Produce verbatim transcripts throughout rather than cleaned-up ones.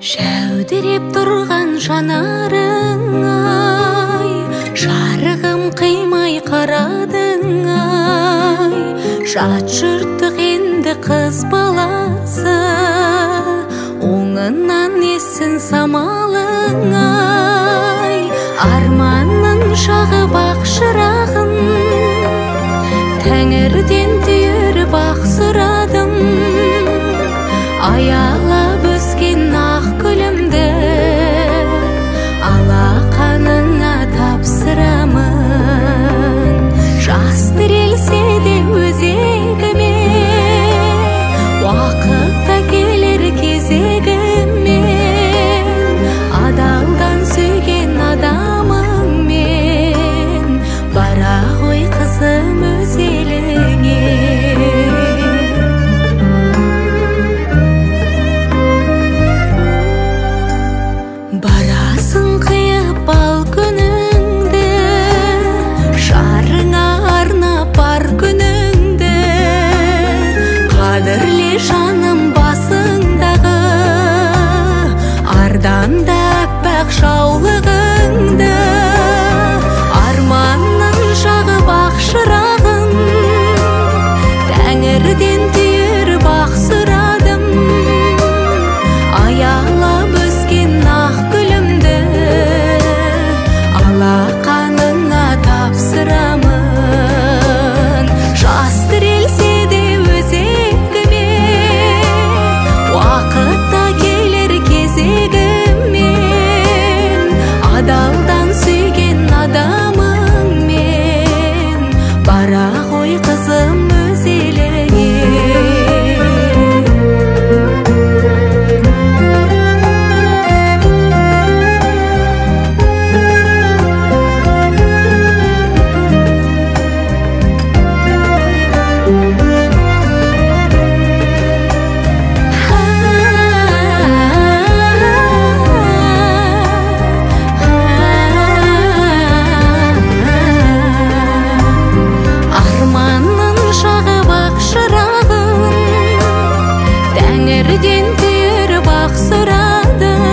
Шәудіреп тұрған жанарың ай, жарығым қимай қарадың ай. Жат жұрттық енді қыз баласы, оңынан ессін самалың ай. Арманның шағып ақ шырағын, тәңірден түйір бақ сұрадым. Аялап өскен ақ гүлімді алақаныңа тапсырамын. Жас тірелсе де өзегіме, уақытта келер кезегімен. Адалдан сүйген адамыңмен бара ғой қызым өз еліңе. Барасың қиып ал күніңді, жарыңа арнап бар күніңді. Қадірле жаным басыңдағы ардан да әппақ жаулығыңды. Арманның жағып ақ шырағын, тәңірден түйір бақ сұрадым. Аялап өскен ақ гүлімді алақаныңа тапсырамын. Жас тірелсе де өзегіме, уақытта келер кезегімен. Адалдан сүйген адамыңмен бара ғой қызым өз еліңе. Арманның жағып ақ шырағын, тәңірден түйір бақ сұрадым.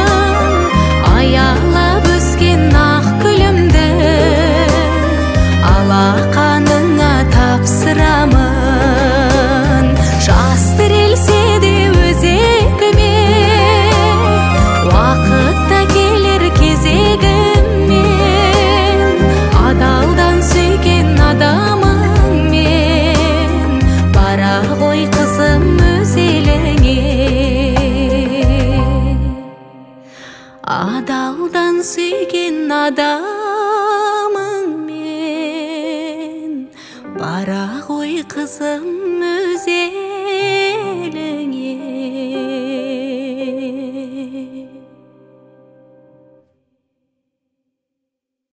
Аялап өскен ақ гүлімді алақаныңа тапсырамын. Жас тірелсе де өзегіме, уақытта келер кезегімен. Адалдан сүйген адамыңмен бара ғой қызым өз еліңе. Адалдан сүйген адамыңмен бара ғой қызым өз еліңе.